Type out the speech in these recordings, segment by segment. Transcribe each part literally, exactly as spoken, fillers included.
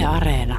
Areena.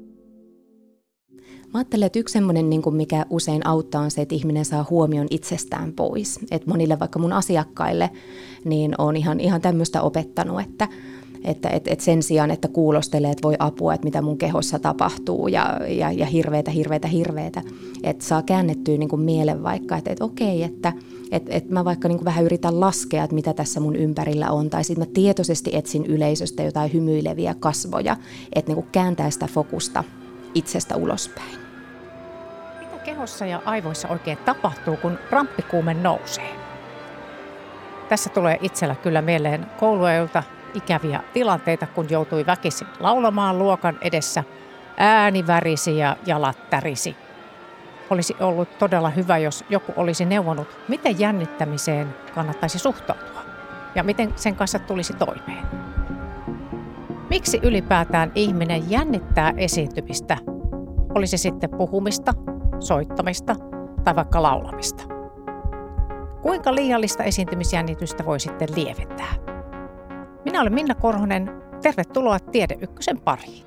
Mä ajattelen, että yksi semmoinen, mikä usein auttaa, on se, että ihminen saa huomion itsestään pois. Että monille vaikka mun asiakkaille niin on ihan, ihan tämmöistä opettanut, että, että et, et sen sijaan, että kuulostelee, että voi apua, että mitä mun kehossa tapahtuu ja, ja, ja hirveätä, hirveätä, hirveätä. Että saa käännettyä niin kuin mielen vaikka, että, että okei, että et, et mä vaikka niin kuin vähän yritän laskea, että mitä tässä mun ympärillä on. Tai sitten mä tietoisesti etsin yleisöstä jotain hymyileviä kasvoja, että niin kuin kääntää sitä fokusta itsestä ulospäin. Kehossa ja aivoissa oikein tapahtuu, kun ramppikuume nousee? Tässä tulee itsellä kyllä mieleen kouluajoilta ikäviä tilanteita, kun joutui väkisin laulamaan luokan edessä. Ääni värisi ja jalat tärisi. Olisi ollut todella hyvä, jos joku olisi neuvonut, miten jännittämiseen kannattaisi suhtautua ja miten sen kanssa tulisi toimeen. Miksi ylipäätään ihminen jännittää esiintymistä? Olisi sitten puhumista, soittamista tai vaikka laulamista. Kuinka liiallista esiintymisjännitystä voi sitten lieventää? Minä olen Minna Korhonen. Tervetuloa Tiede Ykkösen pariin.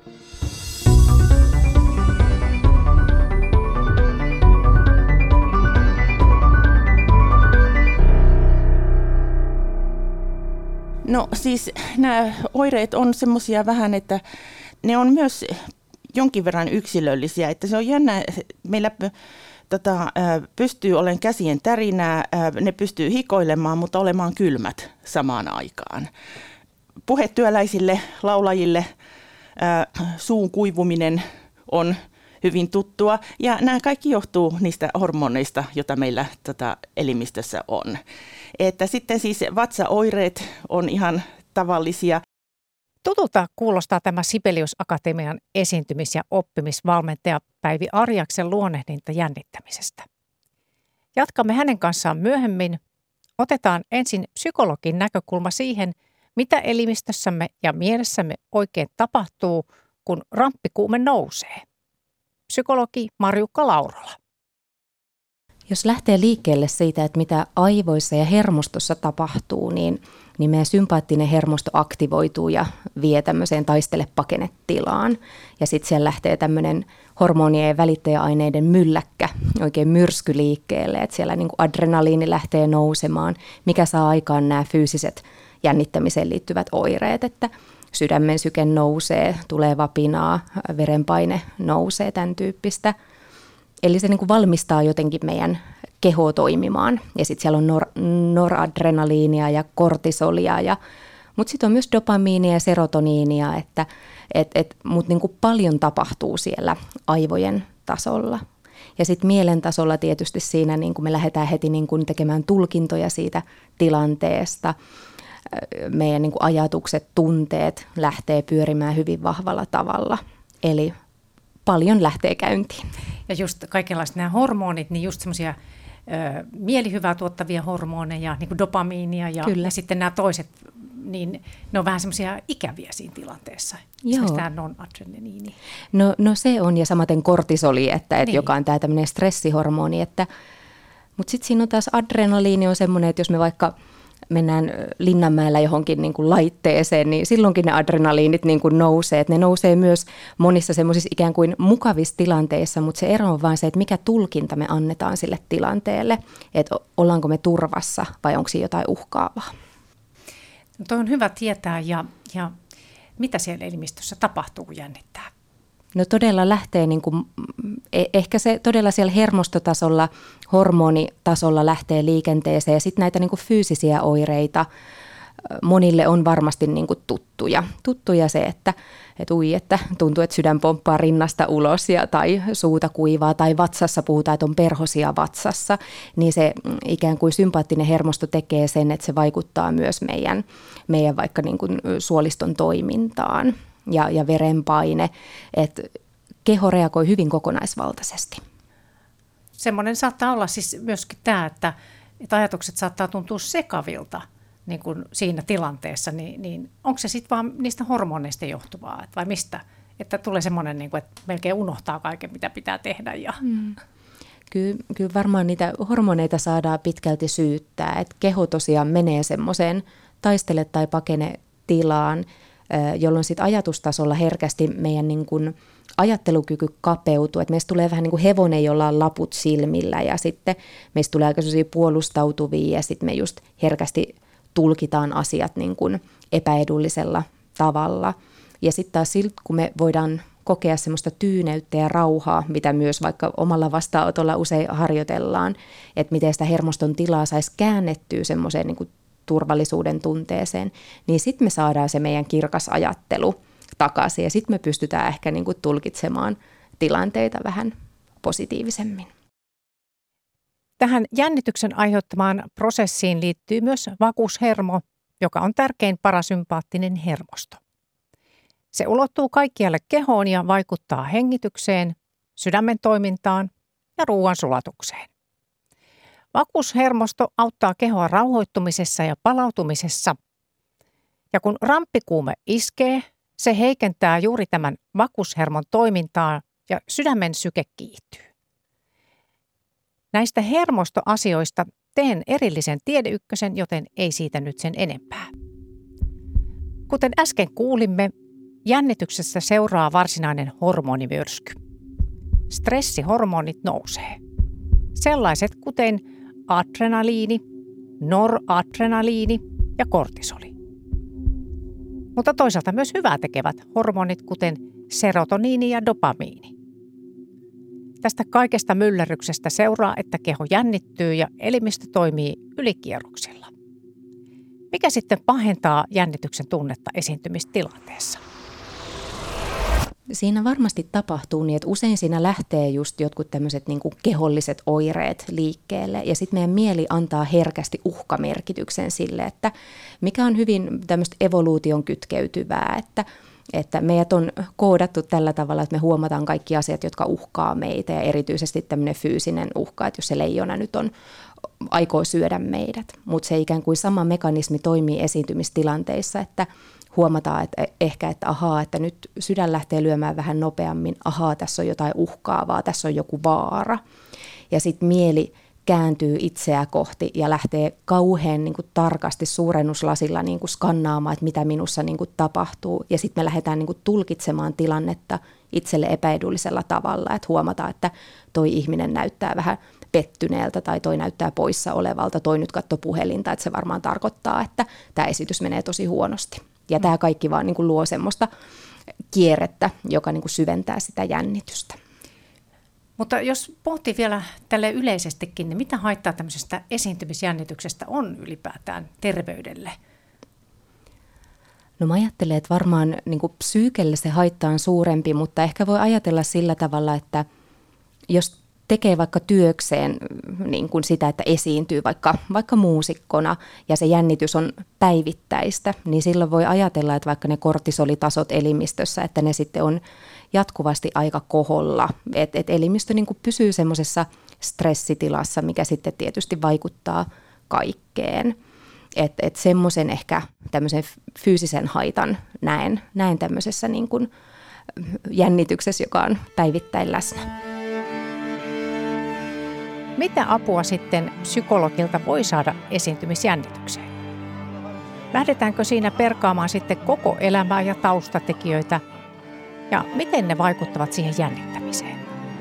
No siis nämä oireet on semmoisia vähän, että ne on myös jonkin verran yksilöllisiä, että se on jännä, meillä tota, pystyy olemaan käsien tärinää, ne pystyy hikoilemaan, mutta olemaan kylmät samaan aikaan. Puhetyöläisille, laulajille suun kuivuminen on hyvin tuttua ja nämä kaikki johtuu niistä hormoneista, joita meillä tota, elimistössä on. Että sitten siis vatsaoireet on ihan tavallisia. Tutulta kuulostaa tämä Sibelius Akatemian esiintymis- ja oppimisvalmentaja Päivi Arjaksen luonnehdinta jännittämisestä. Jatkamme hänen kanssaan myöhemmin. Otetaan ensin psykologin näkökulma siihen, mitä elimistössämme ja mielessämme oikein tapahtuu, kun ramppikuume nousee. Psykologi Marjukka Laurola. Jos lähtee liikkeelle siitä, että mitä aivoissa ja hermostossa tapahtuu, niin, niin meidän sympaattinen hermosto aktivoituu ja vie tämmöiseen taistele-pakene-tilaan. Ja sitten siellä lähtee tämmöinen hormonien ja välittäjäaineiden mylläkkä, oikein myrsky liikkeelle, että siellä niin kuin adrenaliini lähtee nousemaan, mikä saa aikaan nämä fyysiset jännittämiseen liittyvät oireet, että sydämen syke nousee, tulee vapinaa, verenpaine nousee, tämän tyyppistä. Eli se niin kuin valmistaa jotenkin meidän kehoa toimimaan. Ja sitten siellä on nor- noradrenaliinia ja kortisolia, ja, mutta sitten on myös dopamiinia ja serotoniinia, että et, et, mutta niin kuin paljon tapahtuu siellä aivojen tasolla. Ja sitten mielen tasolla tietysti siinä niin kuin me lähdetään heti niin kuin tekemään tulkintoja siitä tilanteesta. Meidän niin kuin ajatukset, tunteet lähtee pyörimään hyvin vahvalla tavalla. Eli paljon lähtee käyntiin. Ja just kaikenlaiset nämä hormonit, niin just semmoisia mielihyvää tuottavia hormoneja, niin kuin dopamiinia ja, ja sitten nämä toiset, niin ne on vähän semmoisia ikäviä siinä tilanteessa. Esimerkiksi tämä non-adrenaliini. No, no se on, ja samaten kortisoli, että, et niin. joka on tämä tämmöinen stressihormoni. Että, mutta sitten siinä on taas adrenaliini on semmoinen, että jos me vaikka mennään Linnanmäellä johonkin niin kuin laitteeseen, niin silloinkin ne adrenaliinit niin kuin nousee. Että ne nousee myös monissa semmoisissa ikään kuin mukavissa tilanteissa, mutta se ero on vaan se, että mikä tulkinta me annetaan sille tilanteelle. Että ollaanko me turvassa vai onko siinä jotain uhkaavaa. No toi on hyvä tietää ja, ja mitä siellä elimistössä tapahtuu, kun jännittää? No todella lähtee, niin kuin, ehkä se todella siellä hermostotasolla, hormonitasolla lähtee liikenteeseen ja sitten näitä niin kuin fyysisiä oireita monille on varmasti niin kuin tuttuja. Tuttuja se, että, että, ui, että tuntuu, että sydän pomppaa rinnasta ulos ja, tai suuta kuivaa tai vatsassa puhutaan, että on perhosia vatsassa, niin se ikään kuin sympaattinen hermosto tekee sen, että se vaikuttaa myös meidän, meidän vaikka niin kuin suoliston toimintaan. Ja, ja verenpaine, että keho reagoi hyvin kokonaisvaltaisesti. Semmoinen saattaa olla siis myöskin tämä, että, että ajatukset saattaa tuntua sekavilta niin kuin siinä tilanteessa, niin, niin onko se sitten vaan niistä hormoneista johtuvaa vai mistä? Että tulee semmoinen, niin kuin, että melkein unohtaa kaiken, mitä pitää tehdä. Ja... Mm. Kyllä, kyllä varmaan niitä hormoneita saadaan pitkälti syyttää, että keho tosiaan menee semmoiseen taistele tai pakene tilaan jolloin sitten ajatustasolla herkästi meidän niin kuin ajattelukyky kapeutuu, että meistä tulee vähän niin kuin hevonen, jolla on laput silmillä ja sitten meistä tulee aika sellaisia puolustautuvia ja sitten me just herkästi tulkitaan asiat niin kuin epäedullisella tavalla. Ja sitten taas siltä, kun me voidaan kokea semmoista tyyneyttä ja rauhaa, mitä myös vaikka omalla vastaanotolla usein harjoitellaan, että miten sitä hermoston tilaa saisi käännettyä semmoiseen niin kuin turvallisuuden tunteeseen, niin sitten me saadaan se meidän kirkas ajattelu takaisin ja sitten me pystytään ehkä niin kuin tulkitsemaan tilanteita vähän positiivisemmin. Tähän jännityksen aiheuttamaan prosessiin liittyy myös vakuushermo, joka on tärkein parasympaattinen hermosto. Se ulottuu kaikkialle kehoon ja vaikuttaa hengitykseen, sydämen toimintaan ja ruoan sulatukseen. Vakuushermosto auttaa kehoa rauhoittumisessa ja palautumisessa. Ja kun ramppikuume iskee, se heikentää juuri tämän vakuushermon toimintaa ja sydämen syke kiihtyy. Näistä hermostoasioista teen erillisen tiedeykkösen, joten ei siitä nyt sen enempää. Kuten äsken kuulimme, jännityksessä seuraa varsinainen hormonimyrsky. Stressihormonit nousee. Sellaiset kuten adrenaliini, noradrenaliini ja kortisoli. Mutta toisaalta myös hyvää tekevät hormonit kuten serotoniini ja dopamiini. Tästä kaikesta myllerryksestä seuraa, että keho jännittyy ja elimistö toimii ylikierroksilla. Mikä sitten pahentaa jännityksen tunnetta esiintymistilanteessa? Siinä varmasti tapahtuu niin, että usein siinä lähtee just jotkut tämmöiset niin kuin keholliset oireet liikkeelle ja sitten meidän mieli antaa herkästi uhkamerkityksen sille, että mikä on hyvin tämmöistä evoluution kytkeytyvää, että, että meidät on koodattu tällä tavalla, että me huomataan kaikki asiat, jotka uhkaa meitä ja erityisesti tämmöinen fyysinen uhka, että jos se leijona nyt on aikoo syödä meidät, mutta se ikään kuin sama mekanismi toimii esiintymistilanteissa, että huomataan, että ehkä, että ahaa, että nyt sydän lähtee lyömään vähän nopeammin, ahaa, tässä on jotain uhkaavaa, tässä on joku vaara. Ja sitten mieli kääntyy itseä kohti ja lähtee kauhean niin kuin tarkasti suurennuslasilla niin kuin skannaamaan, että mitä minussa niin kuin tapahtuu. Ja sitten me lähdetään niin kuin tulkitsemaan tilannetta itselle epäedullisella tavalla, että huomataan, että toi ihminen näyttää vähän pettyneeltä tai toi näyttää poissa olevalta, toi nyt katsoi puhelinta, että se varmaan tarkoittaa, että tämä esitys menee tosi huonosti. Ja tämä kaikki vaan niin kuin luo semmoista kierrettä, joka niin kuin syventää sitä jännitystä. Mutta jos pohtii vielä tälle yleisestikin, niin mitä haittaa tämmöisestä esiintymisjännityksestä on ylipäätään terveydelle? No mä ajattelen, että varmaan niin kuin psyykelle se haitta on suurempi, mutta ehkä voi ajatella sillä tavalla, että jos tekee vaikka työkseen niin kuin sitä, että esiintyy vaikka, vaikka muusikkona ja se jännitys on päivittäistä, niin silloin voi ajatella, että vaikka ne kortisolitasot elimistössä, että ne sitten on jatkuvasti aika koholla. Että et elimistö niin kuin pysyy semmoisessa stressitilassa, mikä sitten tietysti vaikuttaa kaikkeen. Että et semmoisen ehkä tämmöisen fyysisen haitan näen, näen tämmöisessä niin kuin jännityksessä, joka on päivittäin läsnä. Mitä apua sitten psykologilta voi saada esiintymisjännitykseen? Lähdetäänkö siinä perkaamaan sitten koko elämää ja taustatekijöitä? Ja miten ne vaikuttavat siihen jännittämiseen?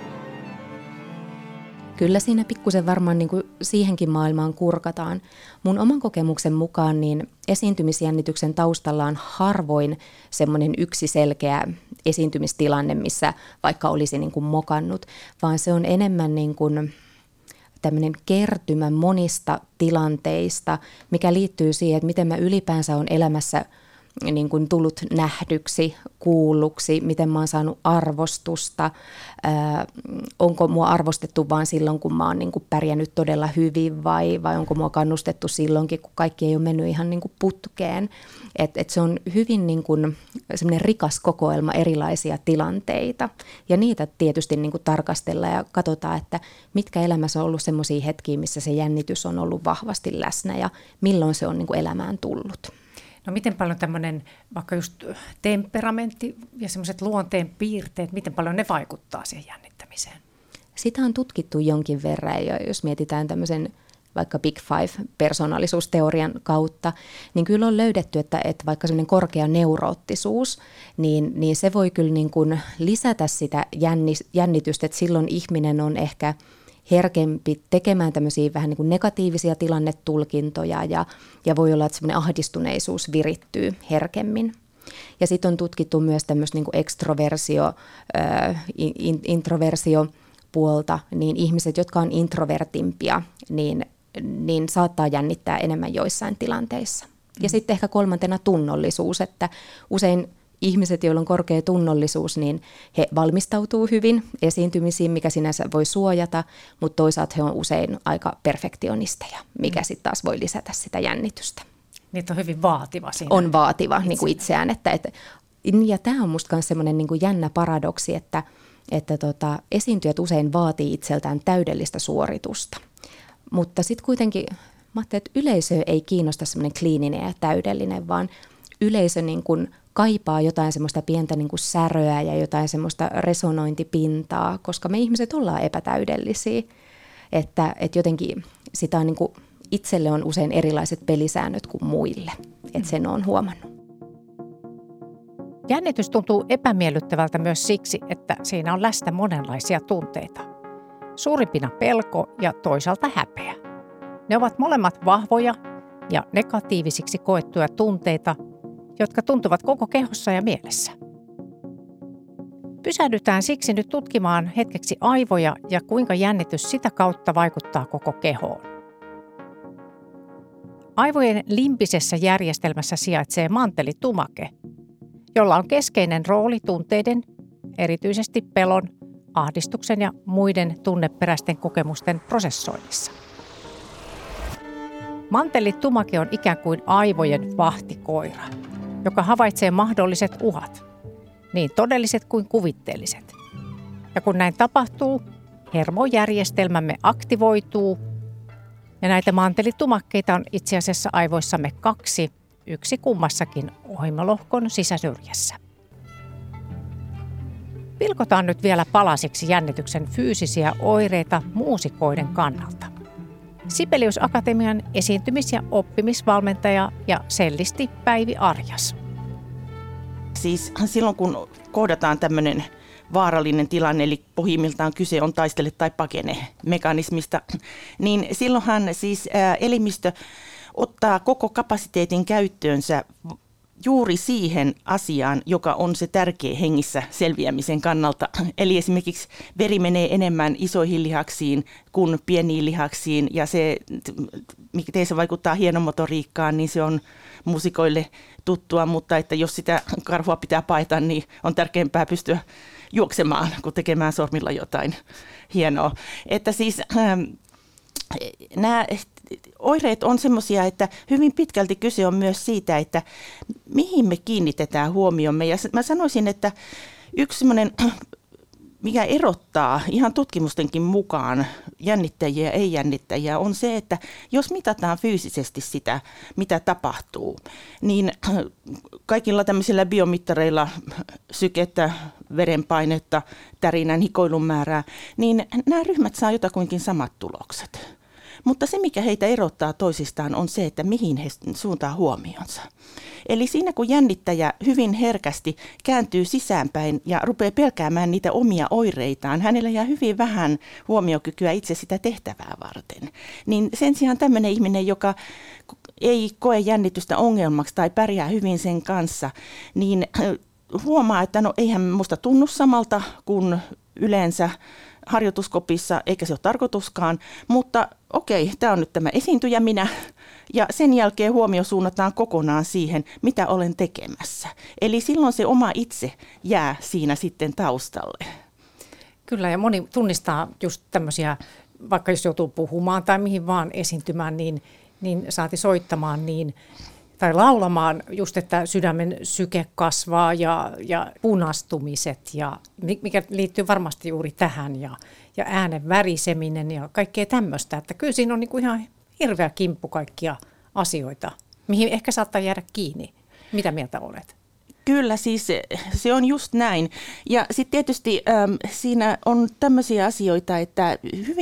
Kyllä siinä pikkusen varmaan niin kuin siihenkin maailmaan kurkataan. Mun oman kokemuksen mukaan niin esiintymisjännityksen taustalla on harvoin semmoinen yksi selkeä esiintymistilanne, missä vaikka olisi niin kuin mokannut, vaan se on enemmän niin kuin tämmöinen kertymä monista tilanteista, mikä liittyy siihen, että miten mä ylipäänsä on elämässä niin kuin tullut nähdyksi, kuulluksi, miten mä oon saanut arvostusta, ää, onko mua arvostettu vaan silloin, kun mä oon niin kuin pärjännyt todella hyvin vai, vai onko mua kannustettu silloinkin, kun kaikki ei ole mennyt ihan niin kuin putkeen. Et, et se on hyvin niin kuin semmoinen rikas kokoelma erilaisia tilanteita ja niitä tietysti niin kuin tarkastellaan ja katsotaan, että mitkä elämässä on ollut semmoisia hetkiä, missä se jännitys on ollut vahvasti läsnä ja milloin se on niin kuin elämään tullut. No miten paljon tämmöinen vaikka just temperamentti ja semmoiset luonteen piirteet, miten paljon ne vaikuttaa siihen jännittämiseen? Sitä on tutkittu jonkin verran ja jos mietitään tämmöisen vaikka Big Five-persoonallisuusteorian kautta, niin kyllä on löydetty, että, että vaikka semmoinen korkea neuroottisuus, niin, niin se voi kyllä niin kuin lisätä sitä jännitystä, että silloin ihminen on ehkä herkempi tekemään tämmöisiä vähän niin kuin negatiivisia tilannetulkintoja ja, ja voi olla, että semmoinen ahdistuneisuus virittyy herkemmin. Ja sitten on tutkittu myös tämmöistä niin kuin ekstroversio, äh, in, introversiopuolta, niin ihmiset, jotka on introvertimpia, niin, niin saattaa jännittää enemmän joissain tilanteissa. Mm. Ja sitten ehkä kolmantena tunnollisuus, että usein ihmiset, joilla on korkea tunnollisuus, niin he valmistautuu hyvin esiintymisiin, mikä sinänsä voi suojata, mutta toisaalta he on usein aika perfektionisteja, mikä sitten taas voi lisätä sitä jännitystä. Niitä on hyvin vaativa siinä. On vaativa niin kuin itseään. Että, että, ja tämä on musta myös semmoinen niin kuin jännä paradoksi, että, että tota, esiintyjät usein vaatii itseltään täydellistä suoritusta. Mutta sitten kuitenkin, mä ajattelin, että yleisö ei kiinnosta semmoinen kliininen ja täydellinen, vaan yleisö niin kuin kaipaa jotain semmoista pientä niin kuin säröä ja jotain semmoista resonointipintaa, koska me ihmiset ollaan epätäydellisiä. Että, että jotenkin sitä on niin kuin itselle on usein erilaiset pelisäännöt kuin muille, että sen on huomannut. Jännitys tuntuu epämiellyttävältä myös siksi, että siinä on läsnä monenlaisia tunteita. Suurimpina pelko ja toisaalta häpeä. Ne ovat molemmat vahvoja ja negatiivisiksi koettuja tunteita, jotka tuntuvat koko kehossa ja mielessä. Pysähdytään siksi nyt tutkimaan hetkeksi aivoja ja kuinka jännitys sitä kautta vaikuttaa koko kehoon. Aivojen limbisessä järjestelmässä sijaitsee mantelitumake, jolla on keskeinen rooli tunteiden, erityisesti pelon, ahdistuksen ja muiden tunneperäisten kokemusten prosessoinnissa. Mantelitumake on ikään kuin aivojen vahtikoira, joka havaitsee mahdolliset uhat, niin todelliset kuin kuvitteelliset. Ja kun näin tapahtuu, hermojärjestelmämme aktivoituu, ja näitä mantelitumakkeita on itse asiassa aivoissamme kaksi, yksi kummassakin ohimolohkon sisäsyrjässä. Pilkotaan nyt vielä palasiksi jännityksen fyysisiä oireita muusikoiden kannalta. Sibelius Akatemian esiintymis- ja oppimisvalmentaja ja sellisti Päivi Arjas. Siis silloin kun kohdataan tämmöinen vaarallinen tilanne, eli pohjimmiltaan kyse on taistele tai pakene mekanismista, niin silloinhan siis elimistö ottaa koko kapasiteetin käyttöönsä juuri siihen asiaan, joka on se tärkeä hengissä selviämisen kannalta. Eli esimerkiksi veri menee enemmän isoihin lihaksiin kuin pieniin lihaksiin, ja se, miten se vaikuttaa hienomotoriikkaan, niin se on muusikoille tuttua, mutta että jos sitä karhua pitää paeta, niin on tärkeämpää pystyä juoksemaan kuin tekemään sormilla jotain hienoa. Että siis ähm, nämä oireet on semmoisia, että hyvin pitkälti kyse on myös siitä, että mihin me kiinnitetään huomiomme. Ja mä sanoisin, että yksi semmoinen, mikä erottaa ihan tutkimustenkin mukaan jännittäjiä ja ei-jännittäjiä, on se, että jos mitataan fyysisesti sitä, mitä tapahtuu, niin kaikilla tämmöisillä biomittareilla, sykettä, verenpainetta, tärinän, hikoilun määrää, niin nämä ryhmät saa jotakuinkin samat tulokset. Mutta se, mikä heitä erottaa toisistaan, on se, että mihin he suuntaa huomionsa. Eli siinä, kun jännittäjä hyvin herkästi kääntyy sisäänpäin ja rupeaa pelkäämään niitä omia oireitaan, hänellä jää hyvin vähän huomiokykyä itse sitä tehtävää varten. Niin sen sijaan tämmöinen ihminen, joka ei koe jännitystä ongelmaksi tai pärjää hyvin sen kanssa, niin huomaa, että no eihän musta tunnu samalta kuin yleensä harjoituskopissa, eikä se ole tarkoituskaan, mutta okei, tämä on nyt tämä esiintyjä minä, ja sen jälkeen huomio suunnataan kokonaan siihen, mitä olen tekemässä. Eli silloin se oma itse jää siinä sitten taustalle. Kyllä, ja moni tunnistaa just tämmöisiä, vaikka jos joutuu puhumaan tai mihin vaan esiintymään, niin, niin saati soittamaan, niin tai laulamaan just, että sydämen syke kasvaa ja, ja punastumiset, ja mikä liittyy varmasti juuri tähän, ja, ja äänen väriseminen ja kaikkea tämmöistä. Että kyllä siinä on niin kuin ihan hirveä kimppu kaikkia asioita, mihin ehkä saattaa jäädä kiinni. Mitä mieltä olet? Kyllä, siis se on just näin. Ja sitten tietysti äm, siinä on tämmöisiä asioita, että hyvin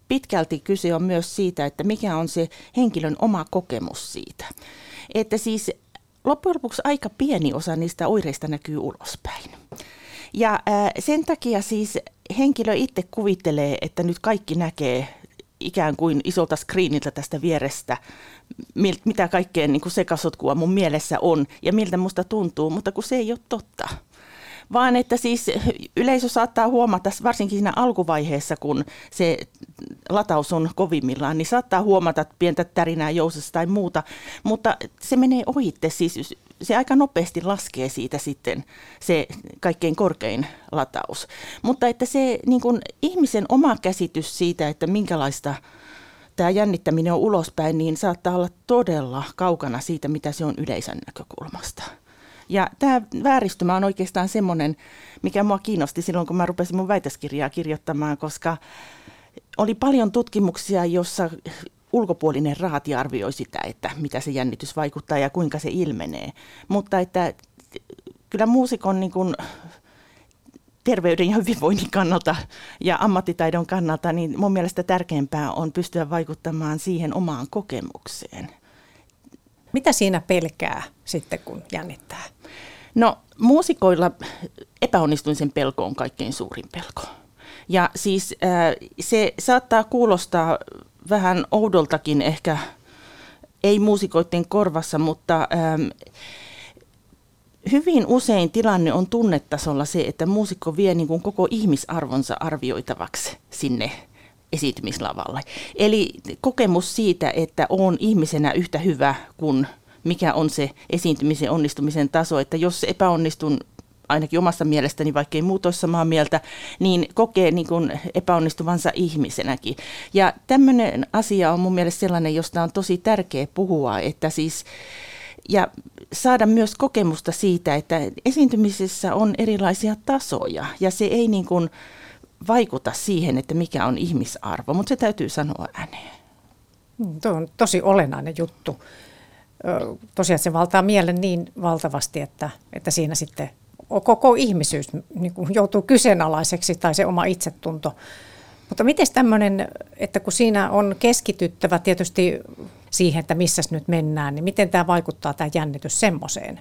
pitkälti kyse on myös siitä, että mikä on se henkilön oma kokemus siitä. Että siis loppujen lopuksi aika pieni osa niistä oireista näkyy ulospäin. Ja ää, sen takia siis henkilö itse kuvittelee, että nyt kaikki näkee ikään kuin isolta screeniltä tästä vierestä, mitä kaikkea niin kuin sekasotkua mun mielessä on ja miltä musta tuntuu, mutta kun se ei ole totta. Vaan että siis yleisö saattaa huomata, varsinkin siinä alkuvaiheessa, kun se lataus on kovimmillaan, niin saattaa huomata pientä tärinää jousesta tai muuta, mutta se menee ohitte, siis se aika nopeasti laskee siitä sitten se kaikkein korkein lataus. Mutta että se niin kuin ihmisen oma käsitys siitä, että minkälaista tämä jännittäminen on ulospäin, niin saattaa olla todella kaukana siitä, mitä se on yleisön näkökulmasta. Ja tämä vääristymä on oikeastaan semmoinen, mikä mua kiinnosti silloin, kun mä rupesin mun väitöskirjaa kirjoittamaan, koska oli paljon tutkimuksia, jossa ulkopuolinen raati arvioi sitä, että mitä se jännitys vaikuttaa ja kuinka se ilmenee. Mutta että kyllä muusikon niin kuin terveyden ja hyvinvoinnin kannalta ja ammattitaidon kannalta, niin mun mielestä tärkeämpää on pystyä vaikuttamaan siihen omaan kokemukseen. Mitä siinä pelkää sitten, kun jännittää? No muusikoilla epäonnistumisen pelko on kaikkein suurin pelko. Ja siis äh, se saattaa kuulostaa vähän oudoltakin ehkä, ei muusikoiden korvassa, mutta ähm, hyvin usein tilanne on tunnetasolla se, että muusikko vie niin kuin koko ihmisarvonsa arvioitavaksi sinne esiintymislavalle. Eli kokemus siitä, että olen ihmisenä yhtä hyvä kuin mikä on se esiintymisen onnistumisen taso, että jos epäonnistun ainakin omassa mielestäni, vaikka ei muut ole samaa mieltä, niin kokee niin kuin epäonnistuvansa ihmisenäkin. Ja tämmöinen asia on mun mielestä sellainen, josta on tosi tärkeä puhua, että siis ja saada myös kokemusta siitä, että esiintymisessä on erilaisia tasoja ja se ei niin kuin vaikuta siihen, että mikä on ihmisarvo, mutta se täytyy sanoa ääneen. Tuo on tosi olennainen juttu. Tosiaan se valtaa mielen niin valtavasti, että, että siinä sitten koko ihmisyys niin kuin joutuu kyseenalaiseksi tai se oma itsetunto. Mutta miten tämmöinen, että kun siinä on keskityttävä tietysti siihen, että missäs nyt mennään, niin miten tämä vaikuttaa tämä jännitys semmoiseen?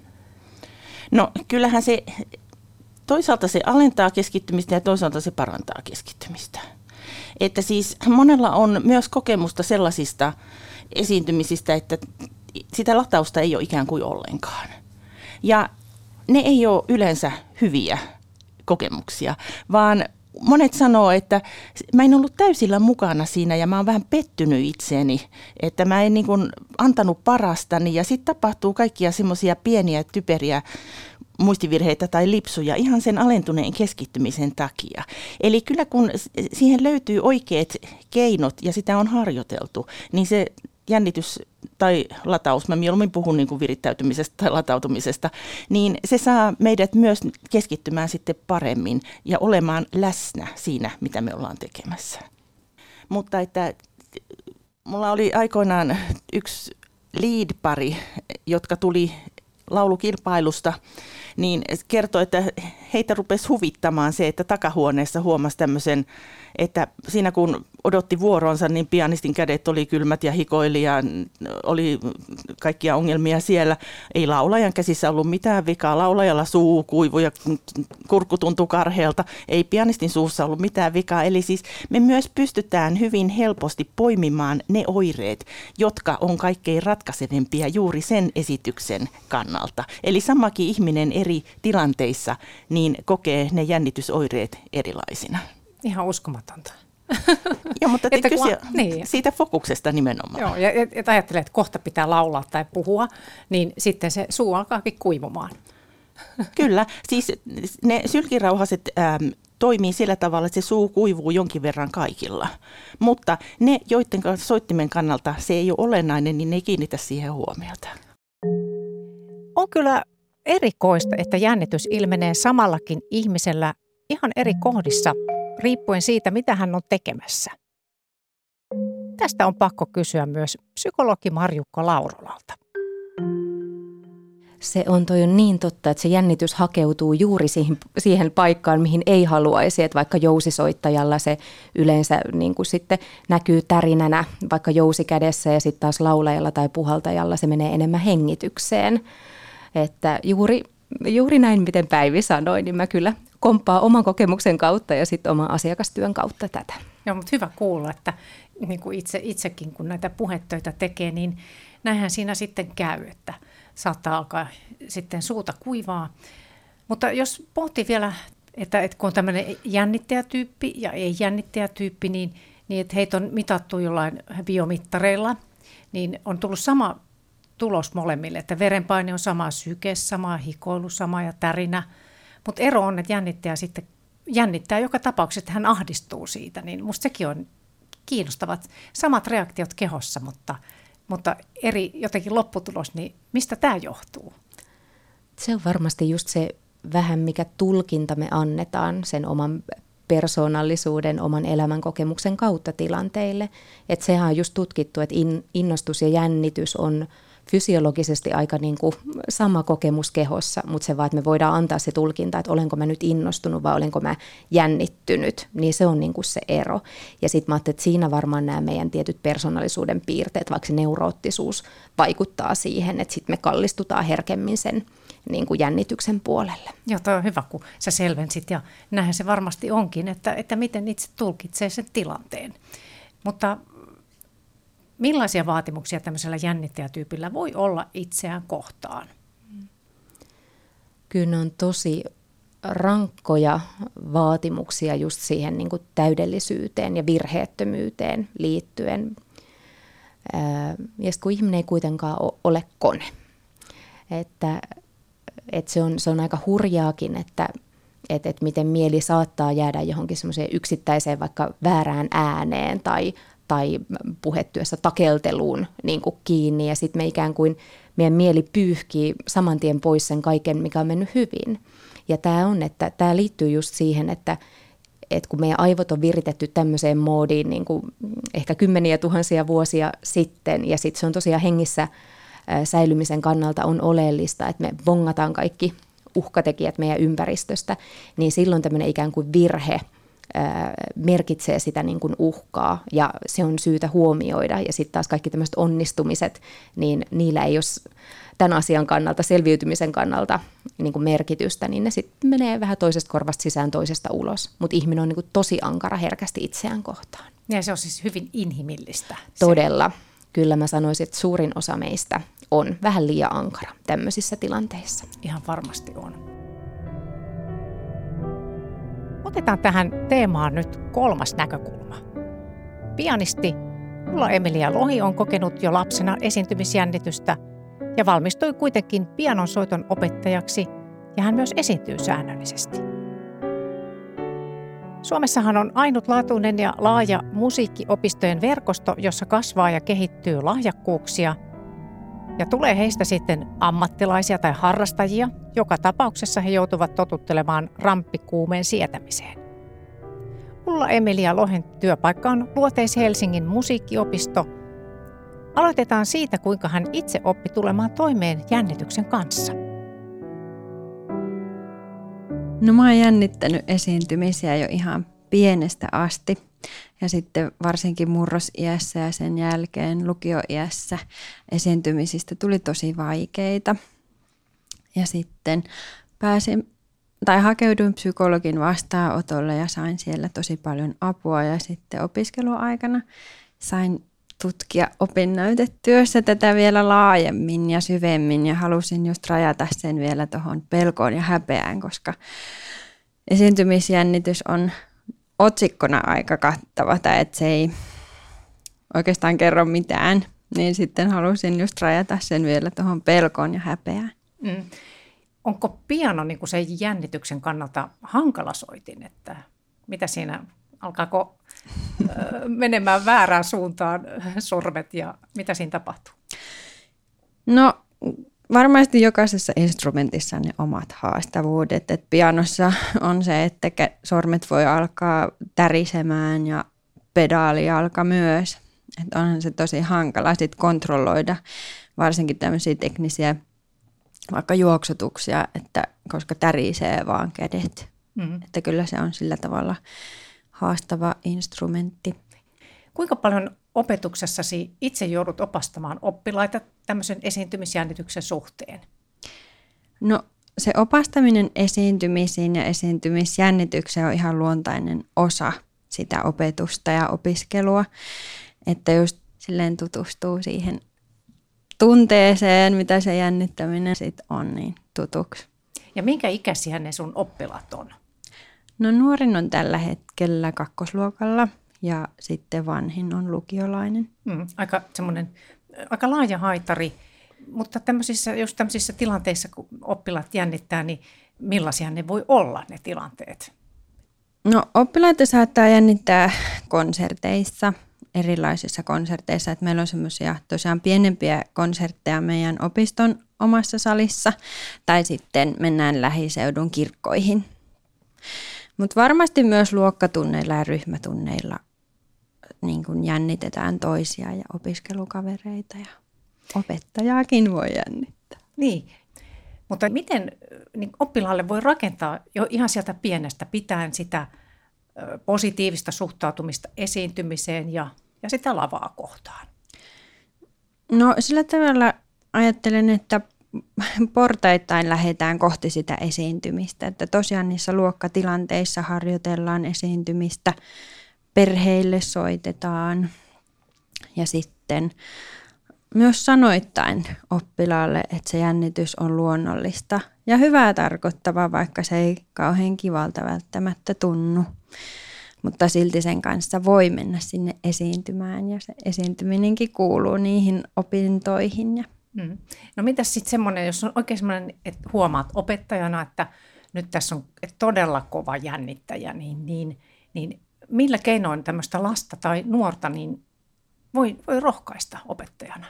No kyllähän se, toisaalta se alentaa keskittymistä ja toisaalta se parantaa keskittymistä. Että siis monella on myös kokemusta sellaisista esiintymisistä, että sitä latausta ei ole ikään kuin ollenkaan. Ja ne ei ole yleensä hyviä kokemuksia, vaan monet sanoo, että mä en ollut täysillä mukana siinä ja mä oon vähän pettynyt itseeni, että mä en niin kuin antanut parastani ja sitten tapahtuu kaikkia semmoisia pieniä typeriä muistivirheitä tai lipsuja ihan sen alentuneen keskittymisen takia. Eli kyllä kun siihen löytyy oikeat keinot ja sitä on harjoiteltu, niin se jännitys tai lataus, mä mieluummin puhun niin kuin virittäytymisestä tai latautumisesta, niin se saa meidät myös keskittymään sitten paremmin ja olemaan läsnä siinä, mitä me ollaan tekemässä. Mutta että mulla oli aikoinaan yksi lead-pari, jotka tuli laulukilpailusta, niin kertoi, että heitä rupesi huvittamaan se, että takahuoneessa huomasi tämmöisen, että siinä kun odotti vuoronsa, niin pianistin kädet oli kylmät ja hikoili ja oli kaikkia ongelmia siellä. Ei laulajan käsissä ollut mitään vikaa. Laulajalla suu kuivui ja kurkku tuntui karhealta. Ei pianistin suussa ollut mitään vikaa. Eli siis me myös pystytään hyvin helposti poimimaan ne oireet, jotka on kaikkein ratkaisevimpia juuri sen esityksen kannalta. Eli samakin ihminen eri tilanteissa niin kokee ne jännitysoireet erilaisina. Ihan uskomatonta. Joo, mutta että kyse kun, niin. siitä fokuksesta nimenomaan. Joo, ja et, et ajattelee, että kohta pitää laulaa tai puhua, niin sitten se suu alkaakin kuivumaan. Kyllä, siis ne sylkirauhaset ähm, toimii sillä tavalla, että se suu kuivuu jonkin verran kaikilla. Mutta ne, joiden soittimen kannalta se ei ole olennainen, niin ne ei kiinnitä siihen huomiota. On kyllä erikoista, että jännitys ilmenee samallakin ihmisellä ihan eri kohdissa, riippuen siitä, mitä hän on tekemässä. Tästä on pakko kysyä myös psykologi Marjukka Laurolalta. Se on toi on niin totta, että se jännitys hakeutuu juuri siihen, siihen paikkaan, mihin ei haluaisi. Että vaikka jousisoittajalla se yleensä niin kuin sitten näkyy tärinänä vaikka jousi kädessä ja sitten taas laulajalla tai puhaltajalla se menee enemmän hengitykseen. Että juuri, juuri näin, miten Päivi sanoi, niin mä kyllä komppaan oman kokemuksen kautta ja sitten oman asiakastyön kautta tätä. Joo, mutta hyvä kuulla, että niin kuin itse, itsekin kun näitä puhetöitä tekee, niin näinhän siinä sitten käy, että saattaa alkaa sitten suuta kuivaa. Mutta jos pohtii vielä, että, että kun on tämmöinen jännittäjätyyppi ja ei jännittäjätyyppi, niin, niin että heitä on mitattu jollain biomittareilla, niin on tullut sama tulos molemmille, että verenpaine on sama, syke sama, hikoilu sama ja tärinä. Mutta ero on, että jännittäjä sitten jännittää joka tapauksessa, että hän ahdistuu siitä, niin musta sekin on kiinnostavat. Samat reaktiot kehossa, mutta, mutta eri jotenkin lopputulos, niin mistä tämä johtuu? Se on varmasti just se vähän, mikä tulkinta me annetaan sen oman persoonallisuuden, oman elämän kokemuksen kautta tilanteille. Että sehän on just tutkittu, että innostus ja jännitys on fysiologisesti aika niin kuin sama kokemus kehossa, mutta se vaan, että me voidaan antaa se tulkinta, että olenko mä nyt innostunut vai olenko mä jännittynyt, niin se on niin kuin se ero. Ja sitten mä ajattelin, että siinä varmaan nämä meidän tietyt persoonallisuuden piirteet, vaikka se neuroottisuus vaikuttaa siihen, että sitten me kallistutaan herkemmin sen niin kuin jännityksen puolelle. Joo, toi on hyvä, kun sä selvensit ja näinhän se varmasti onkin, että, että miten itse tulkitsee sen tilanteen. Mutta millaisia vaatimuksia tämmöisellä jännittäjätyypillä voi olla itseään kohtaan? Kyllä ne on tosi rankkoja vaatimuksia just siihen niin kuin täydellisyyteen ja virheettömyyteen liittyen. Ja kun ihminen ei kuitenkaan ole kone. Että, että se, on, se on aika hurjaakin, että, että, että miten mieli saattaa jäädä johonkin semmoiseen yksittäiseen vaikka väärään ääneen tai tai puhetyössä takelteluun niin kuin kiinni ja sitten me ikään kuin meidän mieli pyyhkii saman tien pois sen kaiken, mikä on mennyt hyvin. Ja tämä on, että tämä liittyy just siihen, että, että kun meidän aivot on viritetty tämmöiseen moodiin niin kuin ehkä kymmeniä tuhansia vuosia sitten ja sitten se on tosiaan hengissä säilymisen kannalta on oleellista, että me bongataan kaikki uhkatekijät meidän ympäristöstä, niin silloin tämmöinen ikään kuin virhe merkitsee sitä niin kuin uhkaa ja se on syytä huomioida. Ja sitten taas kaikki tämmöiset onnistumiset, niin niillä ei ole tämän asian kannalta, selviytymisen kannalta niin kuin merkitystä, niin ne sitten menee vähän toisesta korvasta sisään, toisesta ulos. Mutta ihminen on niin kuin tosi ankara herkästi itseään kohtaan. Ja se on siis hyvin inhimillistä. Todella. Kyllä mä sanoisin, että suurin osa meistä on vähän liian ankara tämmöisissä tilanteissa. Ihan varmasti on. Otetaan tähän teemaan nyt kolmas näkökulma. Pianisti Ulla-Emilia Lohi on kokenut jo lapsena esiintymisjännitystä ja valmistui kuitenkin pianonsoiton opettajaksi ja hän myös esiintyy säännöllisesti. Suomessahan on ainutlaatuinen ja laaja musiikkiopistojen verkosto, jossa kasvaa ja kehittyy lahjakkuuksia ja tulee heistä sitten ammattilaisia tai harrastajia. Joka tapauksessa he joutuvat totuttelemaan ramppikuumeen sietämiseen. Ulla-Emilia Lohen työpaikka on Luoteis-Helsingin musiikkiopisto. Aloitetaan siitä, kuinka hän itse oppi tulemaan toimeen jännityksen kanssa. No mä oon jännittänyt esiintymisiä jo ihan pienestä asti. Ja sitten varsinkin murrosiässä ja sen jälkeen lukioiässä esiintymisistä tuli tosi vaikeita. Ja sitten pääsin tai hakeuduin psykologin vastaanotolle ja sain siellä tosi paljon apua. Ja sitten opiskeluaikana sain tutkia opinnäytetyössä tätä vielä laajemmin ja syvemmin. Ja halusin just rajata sen vielä tuohon pelkoon ja häpeään, koska esiintymisjännitys on otsikkona aika kattava, tai että se ei oikeastaan kerro mitään, niin sitten halusin just rajata sen vielä tuohon pelkoon ja häpeään. Mm. Onko piano niin kuin se jännityksen kannalta hankala soitin, että mitä siinä, alkaako menemään väärään suuntaan sormet ja mitä siinä tapahtuu? No varmasti jokaisessa instrumentissa on ne omat haastavuudet. Et pianossa on se, että sormet voi alkaa tärisemään ja pedaalijalka myös. Et onhan se tosi hankala sit kontrolloida varsinkin tämmöisiä teknisiä vaikka juoksutuksia, että, koska tärisee vaan kädet. Mm. Että kyllä se on sillä tavalla haastava instrumentti. Kuinka paljon opetuksessasi itse joudut opastamaan oppilaita tämmöisen esiintymisjännityksen suhteen? No se opastaminen esiintymisiin ja esiintymisjännitykseen on ihan luontainen osa sitä opetusta ja opiskelua. Että just silleen tutustuu siihen tunteeseen, mitä se jännittäminen sitten on, niin tutuksi. Ja minkä ikäisiä ne sun oppilaat on? No nuorin on tällä hetkellä kakkosluokalla ja sitten vanhin on lukiolainen. Mm, aika semmoinen, aika laaja haitari, mutta tämmöisissä, just tämmöisissä tilanteissa, kun oppilaat jännittää, niin millaisia ne voi olla ne tilanteet? No oppilaita saattaa jännittää konserteissa, erilaisissa konserteissa. Että meillä on semmoisia tosiaan pienempiä konsertteja meidän opiston omassa salissa tai sitten mennään lähiseudun kirkkoihin. Mutta varmasti myös luokkatunneilla ja ryhmätunneilla niin kun jännitetään toisia ja opiskelukavereita ja opettajaakin voi jännittää. Niin, mutta miten niin oppilaalle voi rakentaa jo ihan sieltä pienestä pitäen sitä positiivista suhtautumista esiintymiseen ja, ja sitä lavaa kohtaan? No sillä tavalla ajattelen, että portaittain lähdetään kohti sitä esiintymistä. Että tosiaan niissä luokkatilanteissa harjoitellaan esiintymistä, perheille soitetaan ja sitten myös sanoittain oppilaalle, että se jännitys on luonnollista ja hyvää tarkoittavaa, vaikka se ei kauhean kivalta välttämättä tunnu. Mutta silti sen kanssa voi mennä sinne esiintymään ja se esiintyminenkin kuuluu niihin opintoihin. Ja Mm. No mitäs sitten semmoinen, jos on oikein semmoinen, että huomaat opettajana, että nyt tässä on todella kova jännittäjä, niin, niin, niin millä keinoin tämmöistä lasta tai nuorta niin voi, voi rohkaista opettajana?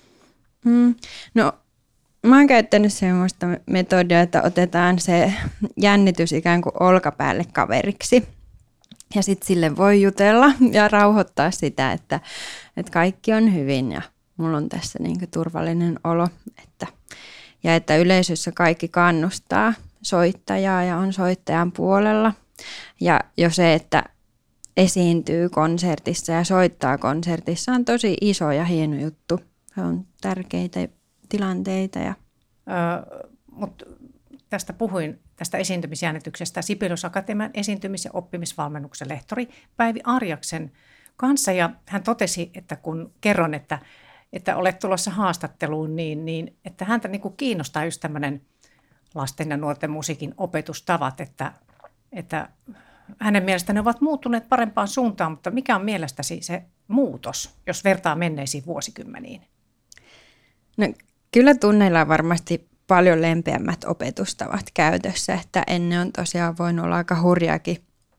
Mm. No mä oon käyttänyt semmoista metodia, että otetaan se jännitys ikään kuin olkapäälle kaveriksi. Ja sitten sille voi jutella ja rauhoittaa sitä, että, että kaikki on hyvin ja mulla on tässä niinku turvallinen olo. Että, ja että yleisössä kaikki kannustaa soittajaa ja on soittajan puolella. Ja jo se, että esiintyy konsertissa ja soittaa konsertissa on tosi iso ja hieno juttu. Se on tärkeitä tilanteita. Ja Öö, mut tästä puhuin, tästä esiintymisjännityksestä Sibelius Akatemian esiintymis- ja oppimisvalmennuksen lehtori Päivi Arjaksen kanssa. Ja hän totesi, että kun kerron, että, että olet tulossa haastatteluun, niin, niin että häntä niin kuin kiinnostaa just tämmöinen lasten ja nuorten musiikin opetustavat, että, että hänen mielestään ne ovat muuttuneet parempaan suuntaan, mutta mikä on mielestäsi se muutos, jos vertaa menneisiin vuosikymmeniin? No, kyllä tunneilla on varmasti paljon lempeämmät opetustavat käytössä, että ennen on tosiaan voinut olla aika hurjaakin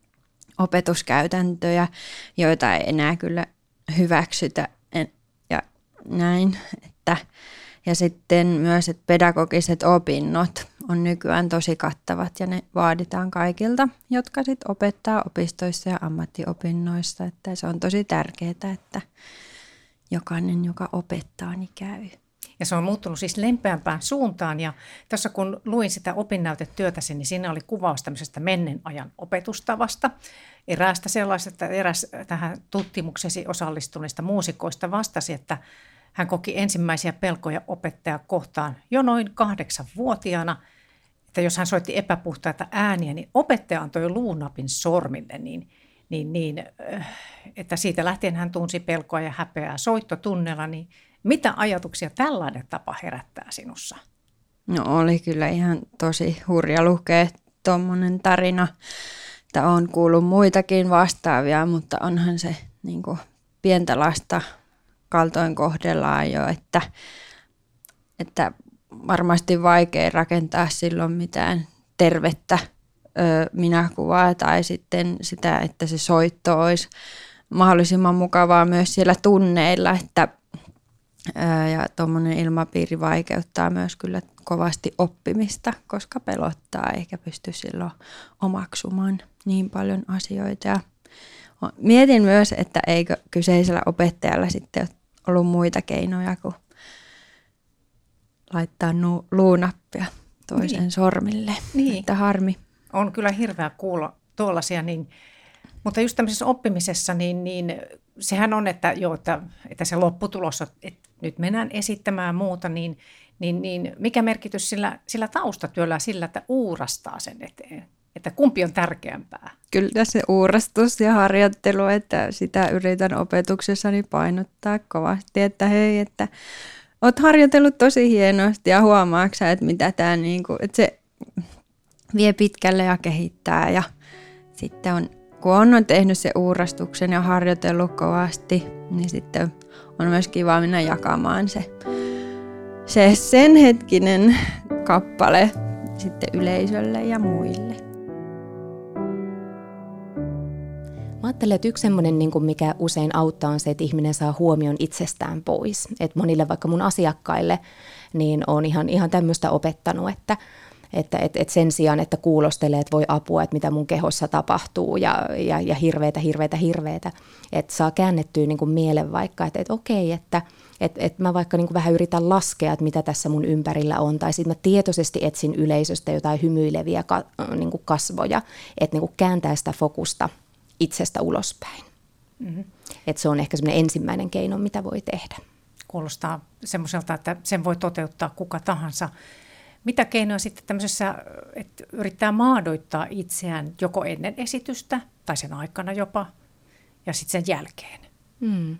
opetuskäytäntöjä, joita ei enää kyllä hyväksytä ja näin. Että, ja sitten myös, että pedagogiset opinnot on nykyään tosi kattavat ja ne vaaditaan kaikilta, jotka sitten opettaa opistoissa ja ammattiopinnoissa. Että se on tosi tärkeää, että jokainen, joka opettaa, niin käy. Ja se on muuttunut siis lempeämpään suuntaan. Ja tuossa kun luin sitä opinnäytetyötäsi, niin siinä oli kuvaus tämmöisestä menneen ajan opetustavasta. Eräästä sellaisesta, eräs tähän tutkimuksesi osallistuneista muusikoista vastasi, että hän koki ensimmäisiä pelkoja opettaja kohtaan jo noin kahdeksanvuotiaana. Että jos hän soitti epäpuhtaita ääniä, niin opettaja antoi luunapin sormille, niin, niin, niin että siitä lähtien hän tunsi pelkoa ja häpeää soittotunnella, niin mitä ajatuksia tällainen tapa herättää sinussa? No oli kyllä ihan tosi hurja lukea tuommoinen tarina, että on kuullut muitakin vastaavia, mutta onhan se niin kuin pientä lasta kaltoin kohdellaan jo, että, että varmasti vaikea rakentaa silloin mitään tervettä ö, minäkuvaa tai sitten sitä, että se soitto olisi mahdollisimman mukavaa myös siellä tunneilla, että ja tuommoinen ilmapiiri vaikeuttaa myös kyllä kovasti oppimista, koska pelottaa eikä pysty silloin omaksumaan niin paljon asioita. Ja mietin myös, että eikö kyseisellä opettajalla sitten ollut muita keinoja kuin laittaa nu- luunappia toisen niin. sormille. Niin. Että harmi. On kyllä hirveä kuulla tuollaisia, niin, mutta just tämmöisessä oppimisessa, niin, niin sehän on, että, jo, että, että se lopputulos, että nyt mennään esittämään muuta, niin, niin, niin mikä merkitys sillä, sillä taustatyöllä sillä, että uurastaa sen eteen? Että kumpi on tärkeämpää? Kyllä tässä uurastus ja harjoittelu, että sitä yritän opetuksessani painottaa kovasti, että hei, että oot harjoitellut tosi hienosti ja huomaaksä, että mitä tämä niinku, että se vie pitkälle ja kehittää ja sitten on, kun on tehnyt se uurastuksen ja harjoitellut kovasti, niin sitten on myös kiva mennä jakamaan se, se sen hetkinen kappale sitten yleisölle ja muille. Mä ajattelen, että yksi semmoinen, mikä usein auttaa, on se, että ihminen saa huomion itsestään pois. Että monille vaikka mun asiakkaille niin on ihan, ihan tämmöistä opettanut, että, että et, et sen sijaan, että kuulostelee, että voi apua, että mitä mun kehossa tapahtuu ja, ja, ja hirveätä, hirveätä, hirveätä. Että saa käännettyä niin kuin mielen vaikka, että, että okei, että että, että mä vaikka niin kuin vähän yritän laskea, että mitä tässä mun ympärillä on. Tai sitten mä tietoisesti etsin yleisöstä jotain hymyileviä ka, niin kuin kasvoja, että niin kuin kääntää sitä fokusta itsestä ulospäin. Mm-hmm. Että se on ehkä semmoinen ensimmäinen keino, mitä voi tehdä. Kuulostaa semmoiselta, että sen voi toteuttaa kuka tahansa. Mitä keinoja sitten tämmöisessä, että yrittää maadoittaa itseään joko ennen esitystä tai sen aikana jopa ja sitten sen jälkeen? Mm.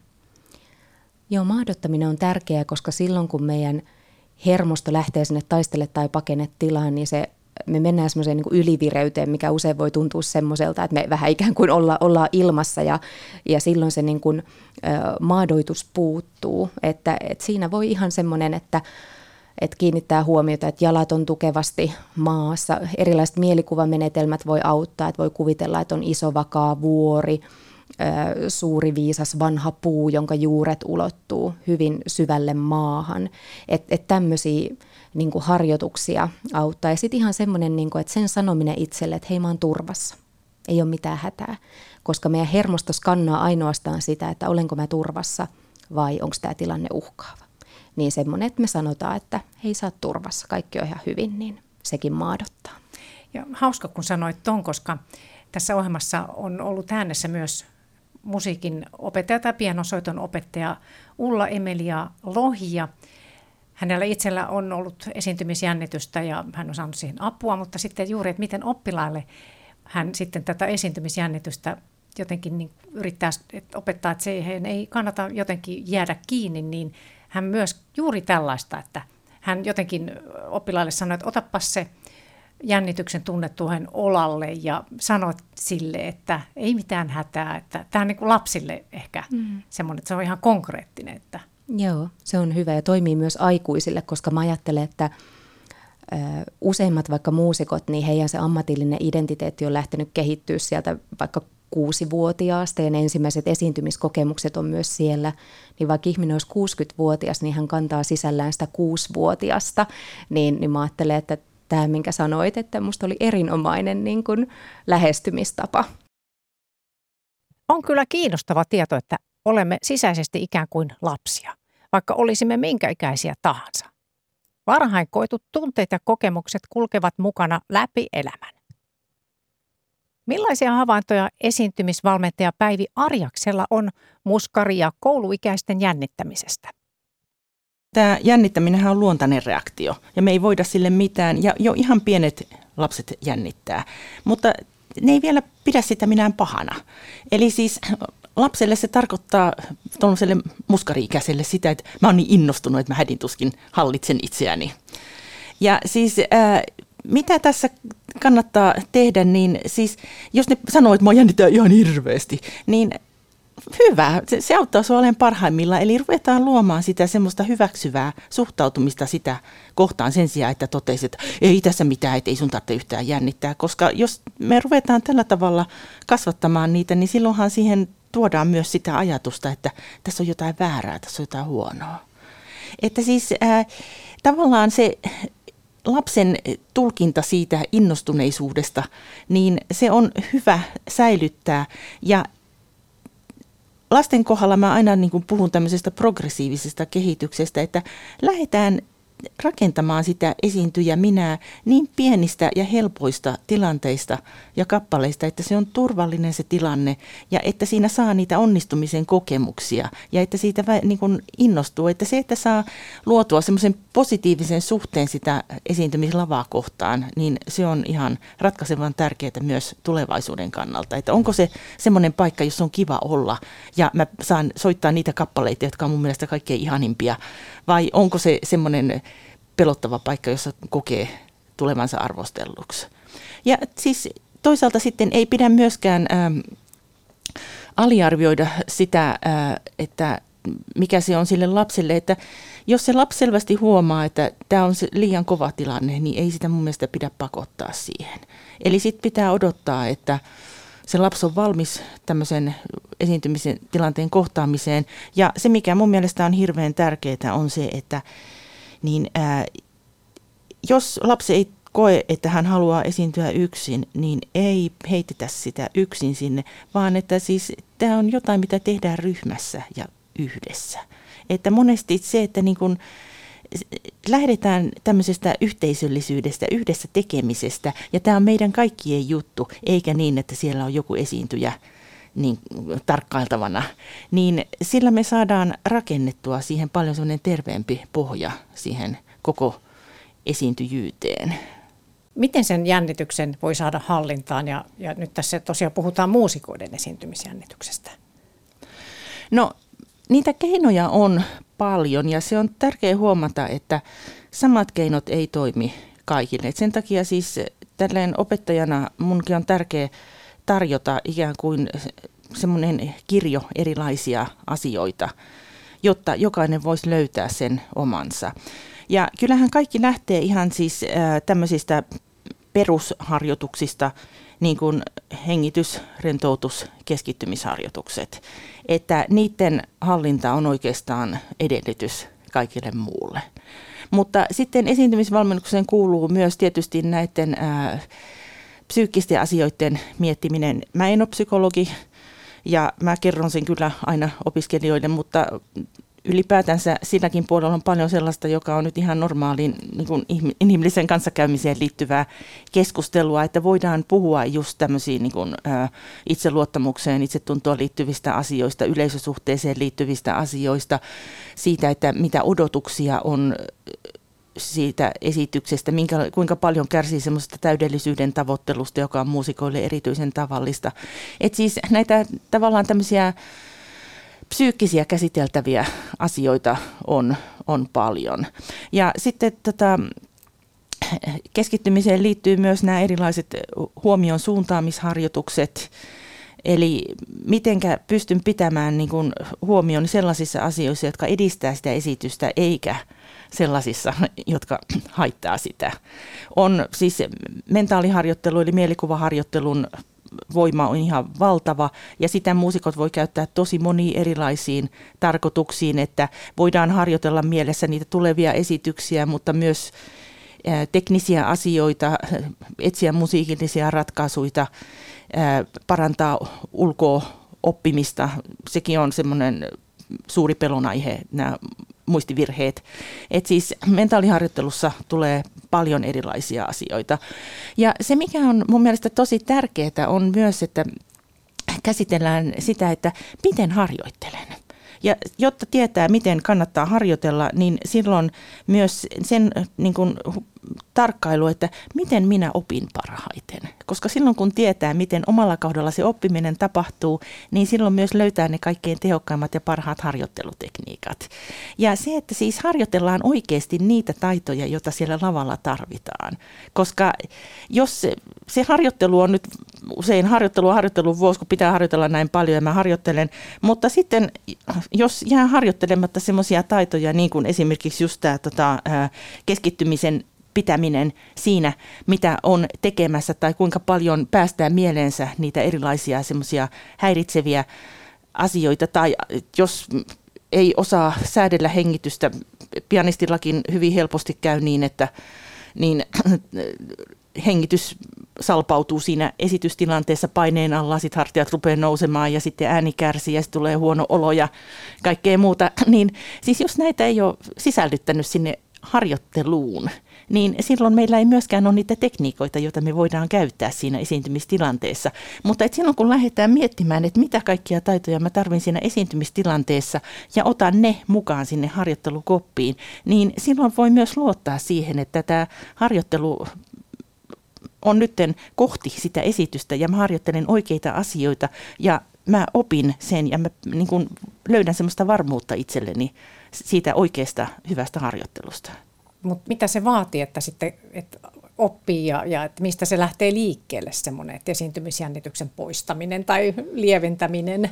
Joo, maadottaminen on tärkeää, koska silloin kun meidän hermosto lähtee sinne taistele- tai pakene-tilaan, niin se me mennään semmoiseen niin kuin ylivireyteen, mikä usein voi tuntua semmoiselta, että me vähän ikään kuin olla, ollaan ilmassa ja, ja silloin se niin kuin, ö, maadoitus puuttuu. Että, että siinä voi ihan semmoinen, että, että kiinnittää huomiota, että jalat on tukevasti maassa. Erilaiset mielikuvamenetelmät voi auttaa, että voi kuvitella, että on iso vakaa vuori, ö, suuri viisas vanha puu, jonka juuret ulottuu hyvin syvälle maahan. Että et tämmöisiä niin kuin harjoituksia auttaa. Ja sitten ihan semmoinen, niin kuin, että sen sanominen itselle, että hei, mä oon turvassa. Ei ole mitään hätää, koska meidän hermosto skannaa ainoastaan sitä, että olenko mä turvassa vai onko tämä tilanne uhkaava. Niin semmoinen, että me sanotaan, että hei, sä oot turvassa, kaikki on ihan hyvin, niin sekin maadottaa. Ja hauska, kun sanoit ton, koska tässä ohjelmassa on ollut äänessä myös musiikin opettaja tai pianosoiton opettaja Ulla Emelia Lohja. Hänellä itsellä on ollut esiintymisjännitystä ja hän on saanut siihen apua, mutta sitten juuri, että miten oppilaille hän sitten tätä esiintymisjännitystä jotenkin niin yrittää että opettaa, että siihen ei kannata jotenkin jäädä kiinni, niin hän myös juuri tällaista, että hän jotenkin oppilaille sanoi, että otapas se jännityksen tunne tuohon olalle ja sanoit sille, että ei mitään hätää, että tämä on niin kuin lapsille ehkä mm. semmoinen, että se on ihan konkreettinen, että joo, se on hyvä ja toimii myös aikuisille, koska mä ajattelen, että ö, useimmat vaikka muusikot, niin heidän se ammatillinen identiteetti on lähtenyt kehittyä sieltä vaikka kuusivuotiaasta ja ne ensimmäiset esiintymiskokemukset on myös siellä, niin vaikka ihminen olisi kuusikymmentävuotias, niin hän kantaa sisällään sitä kuusivuotiasta, niin, niin mä ajattelen, että tämä, minkä sanoit, että musta oli erinomainen niin kuin lähestymistapa. On kyllä kiinnostava tieto, että olemme sisäisesti ikään kuin lapsia, vaikka olisimme minkä ikäisiä tahansa. Varhain koetut tunteet ja kokemukset kulkevat mukana läpi elämän. Millaisia havaintoja esiintymisvalmentaja Päivi Arjaksella on muskari- ja kouluikäisten jännittämisestä? Tämä jännittäminenhän on luontainen reaktio ja me ei voida sille mitään ja jo ihan pienet lapset jännittää, mutta ne ei vielä pidä sitä minään pahana. Eli siis lapselle se tarkoittaa tuollaiselle muskari-ikäiselle sitä, että mä oon niin innostunut, että mä hädintuskin hallitsen itseäni. Ja siis ää, mitä tässä kannattaa tehdä, niin siis jos ne sanoo, että mä jännittää ihan hirveästi, niin hyvä, se, se auttaa sua olemaan parhaimmillaan. Eli ruvetaan luomaan sitä semmoista hyväksyvää suhtautumista sitä kohtaan sen sijaan, että totesi, että ei tässä mitään, että ei sun tarvitse yhtään jännittää. Koska jos me ruvetaan tällä tavalla kasvattamaan niitä, niin silloinhan siihen tuodaan myös sitä ajatusta, että tässä on jotain väärää, tässä on jotain huonoa. Että siis äh, tavallaan se lapsen tulkinta siitä innostuneisuudesta, niin se on hyvä säilyttää. Ja lasten kohdalla mä aina niin kuin puhun tämmöisestä progressiivisesta kehityksestä, että lähdetään rakentamaan sitä esiintyjä minää niin pienistä ja helpoista tilanteista ja kappaleista, että se on turvallinen se tilanne ja että siinä saa niitä onnistumisen kokemuksia ja että siitä niin kuin innostuu, että se, että saa luotua semmoisen positiivisen suhteen sitä esiintymislavaa kohtaan, niin se on ihan ratkaisevan tärkeää myös tulevaisuuden kannalta, että onko se semmoinen paikka, jossa on kiva olla ja mä saan soittaa niitä kappaleita, jotka on mun mielestä kaikkein ihanimpia, vai onko se semmoinen pelottava paikka, jossa kokee tulevansa arvostelluksi. Ja siis toisaalta sitten ei pidä myöskään ähm, aliarvioida sitä, äh, että mikä se on sille lapselle, että jos se lapsi selvästi huomaa, että tämä on se liian kova tilanne, niin ei sitä mun mielestä pidä pakottaa siihen. Eli sitten pitää odottaa, että se lapsi on valmis tämmöisen esiintymisen tilanteen kohtaamiseen. Ja se, mikä mun mielestä on hirveän tärkeää, on se, että niin, ää, jos lapsi ei koe, että hän haluaa esiintyä yksin, niin ei heitetä sitä yksin sinne, vaan että siis tämä on jotain, mitä tehdään ryhmässä ja yhdessä. Että monesti se, että niin kun lähdetään tämmöisestä yhteisöllisyydestä, yhdessä tekemisestä, ja tämä on meidän kaikkien juttu, eikä niin, että siellä on joku esiintyjä niin tarkkailtavana, niin sillä me saadaan rakennettua siihen paljon sellainen terveempi pohja siihen koko esiintyjyyteen. Miten sen jännityksen voi saada hallintaan, ja, ja nyt tässä tosiaan puhutaan muusikoiden esiintymisjännityksestä? No, niitä keinoja on paljon ja se on tärkeää huomata, että samat keinot ei toimi kaikille. Et sen takia siis tälleen opettajana munkin on tärkeää tarjota ikään kuin semmoinen kirjo erilaisia asioita, jotta jokainen voisi löytää sen omansa. Ja kyllähän kaikki lähtee ihan siis äh, tämmöisistä perusharjoituksista, niin kuin hengitys, rentoutus, keskittymisharjoitukset, että niiden hallinta on oikeastaan edellytys kaikille muulle. Mutta sitten esiintymisvalmennukseen kuuluu myös tietysti näiden ää, psyykkisten asioiden miettiminen. Mä en ole psykologi ja mä kerron sen kyllä aina opiskelijoille, mutta ylipäätänsä silläkin puolella on paljon sellaista, joka on nyt ihan normaaliin niin kuin inhimillisen kanssakäymiseen liittyvää keskustelua, että voidaan puhua just tämmöisiin niin kuin, ä, itseluottamukseen, itsetuntoon liittyvistä asioista, yleisösuhteeseen liittyvistä asioista, siitä, että mitä odotuksia on siitä esityksestä, minkä, kuinka paljon kärsii semmoisesta täydellisyyden tavoittelusta, joka on muusikoille erityisen tavallista. Et siis näitä tavallaan tämmöisiä psyykkisiä käsiteltäviä asioita on, on paljon. Ja sitten tota, keskittymiseen liittyy myös nämä erilaiset huomion suuntaamisharjoitukset, eli mitenkä pystyn pitämään niin kuin huomion sellaisissa asioissa, jotka edistää sitä esitystä, eikä sellaisissa, jotka haittaa sitä. On siis mentaaliharjoittelu eli mielikuvaharjoittelun voima on ihan valtava ja sitä muusikot voi käyttää tosi moniin erilaisiin tarkoituksiin, että voidaan harjoitella mielessä niitä tulevia esityksiä, mutta myös teknisiä asioita, etsiä musiikillisia ratkaisuja, parantaa ulko-oppimista. Sekin on semmoinen suuri pelonaihe, nämä muistivirheet. Et siis mentaaliharjoittelussa tulee paljon erilaisia asioita. Ja se, mikä on mun mielestä tosi tärkeää, on myös, että käsitellään sitä, että miten harjoittelen. Ja jotta tietää, miten kannattaa harjoitella, niin silloin myös sen niin kuin, tarkkailu, että miten minä opin parhaiten. Koska silloin kun tietää, miten omalla kaudella se oppiminen tapahtuu, niin silloin myös löytää ne kaikkein tehokkaimmat ja parhaat harjoittelutekniikat. Ja se, että siis harjoitellaan oikeasti niitä taitoja, joita siellä lavalla tarvitaan. Koska jos se, se harjoittelu on nyt usein harjoittelua harjoittelun vuosi, kun pitää harjoitella näin paljon ja mä harjoittelen, mutta sitten jos jää harjoittelematta semmoisia taitoja, niin kuin esimerkiksi just tämä tota, keskittymisen pitäminen siinä, mitä on tekemässä tai kuinka paljon päästään mieleensä niitä erilaisia semmoisia häiritseviä asioita tai jos ei osaa säädellä hengitystä, pianistillakin hyvin helposti käy niin, että niin, hengitys salpautuu siinä esitystilanteessa paineen alla, sitten hartiat rupeaa nousemaan ja sitten ääni kärsii ja sitten tulee huono olo ja kaikkea muuta. Niin, siis jos näitä ei ole sisällyttänyt sinne harjoitteluun, niin silloin meillä ei myöskään ole niitä tekniikoita, joita me voidaan käyttää siinä esiintymistilanteessa. Mutta et silloin kun lähdetään miettimään, että mitä kaikkia taitoja mä tarvin siinä esiintymistilanteessa ja otan ne mukaan sinne harjoittelukoppiin, niin silloin voi myös luottaa siihen, että tämä harjoittelu on nytten kohti sitä esitystä ja mä harjoittelen oikeita asioita ja mä opin sen ja mä niin kun löydän semmoista varmuutta itselleni siitä oikeasta hyvästä harjoittelusta. Mutta mitä se vaatii, että sitten että oppii ja, ja että mistä se lähtee liikkeelle semmoinen esiintymisjännityksen poistaminen tai lieventäminen?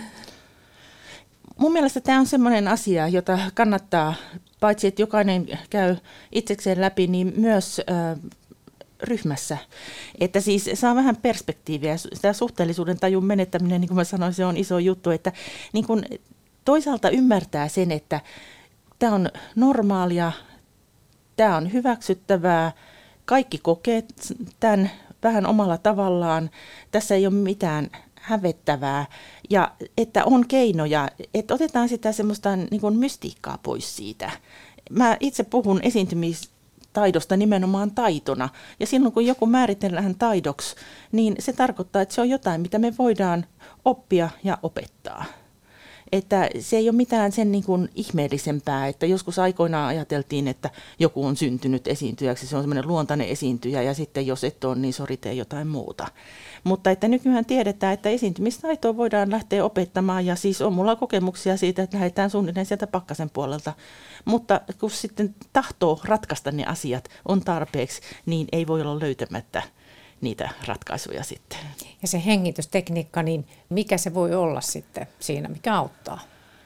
Mun mielestä tämä on semmoinen asia, jota kannattaa, paitsi että jokainen käy itsekseen läpi, niin myös äh, ryhmässä. Että siis saa vähän perspektiiviä. Tämä suhteellisuuden tajun menettäminen, niin kuin mä sanoin, se on iso juttu, että niin kun toisaalta ymmärtää sen, että tämä on normaalia, tämä on hyväksyttävää, kaikki kokee tämän vähän omalla tavallaan, tässä ei ole mitään hävettävää ja että on keinoja, että otetaan sitä semmoista niin kuin mystiikkaa pois siitä. Mä itse puhun esiintymistaidosta nimenomaan taitona ja silloin kun joku määritellään taidoksi, niin se tarkoittaa, että se on jotain, mitä me voidaan oppia ja opettaa. Että se ei ole mitään sen niin kuin ihmeellisempää, että joskus aikoinaan ajateltiin, että joku on syntynyt esiintyjäksi, se on semmoinen luontainen esiintyjä ja sitten jos et ole, niin sori tee jotain muuta. Mutta että nykyään tiedetään, että esiintymistaitoa voidaan lähteä opettamaan ja siis on mulla kokemuksia siitä, että lähdetään suunnilleen sieltä pakkasen puolelta. Mutta kun sitten tahtoo ratkaista ne asiat on tarpeeksi, niin ei voi olla löytämättä niitä ratkaisuja sitten. Ja se hengitystekniikka, niin mikä se voi olla sitten siinä, mikä auttaa?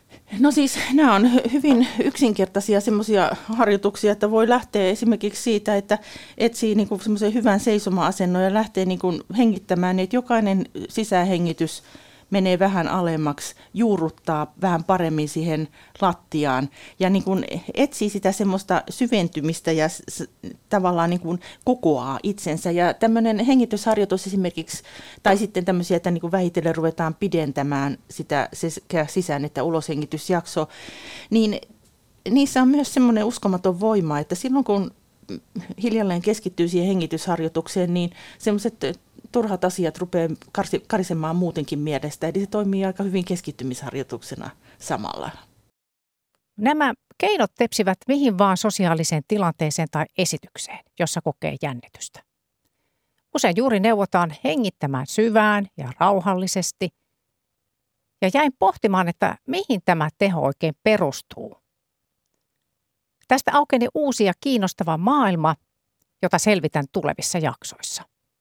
No siis nämä on hyvin yksinkertaisia semmoisia harjoituksia, että voi lähteä esimerkiksi siitä, että etsii niinku semmoisen hyvän seisoma-asennon ja lähtee niinku hengittämään, niin että jokainen sisähengitys menee vähän alemmaksi, juurruttaa vähän paremmin siihen lattiaan ja niin kuin etsii sitä semmoista syventymistä ja s- tavallaan niin kuin kokoaa itsensä. Ja tämmöinen hengitysharjoitus esimerkiksi, tai sitten tämmöisiä, että niin kuin vähitellen ruvetaan pidentämään sitä sekä sisään- että uloshengitysjaksoa, niin niissä on myös semmoinen uskomaton voima, että silloin kun hiljalleen keskittyy siihen hengitysharjoitukseen, niin semmoiset turhat asiat rupeaa karisemaan muutenkin mielestä, eli se toimii aika hyvin keskittymisharjoituksena samalla. Nämä keinot tepsivät mihin vaan sosiaaliseen tilanteeseen tai esitykseen, jossa kokee jännitystä. Usein juuri neuvotaan hengittämään syvään ja rauhallisesti. Ja jäin pohtimaan, että mihin tämä teho oikein perustuu. Tästä aukeni uusi ja kiinnostava maailma, jota selvitän tulevissa jaksoissa.